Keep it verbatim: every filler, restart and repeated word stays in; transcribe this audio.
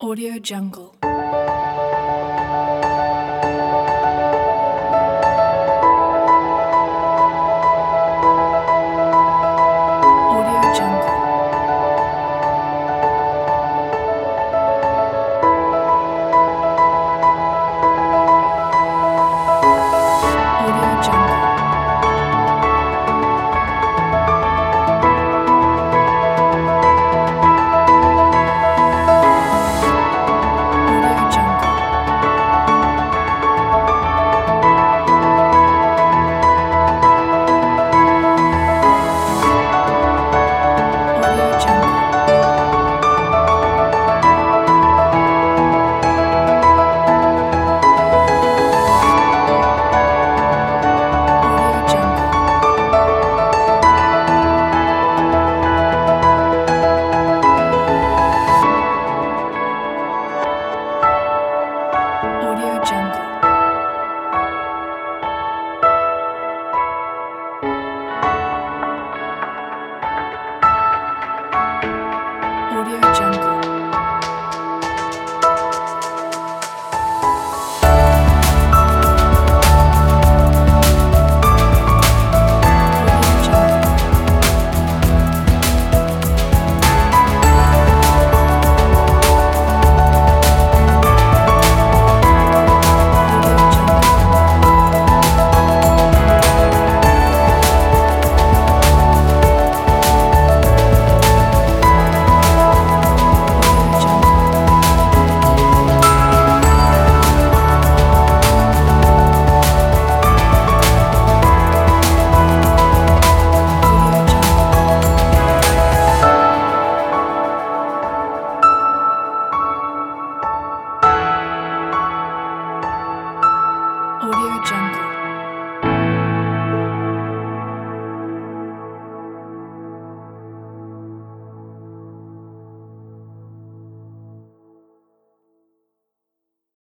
Audio Jungle. Audio Jungle. Audio Jungle. Audio Jungle. Audio Jungle. Audio Jungle. Audio Jungle. Audio Jungle. Audio Jungle. Audio Jungle. Audio Jungle. Audio Jungle. Audio Jungle.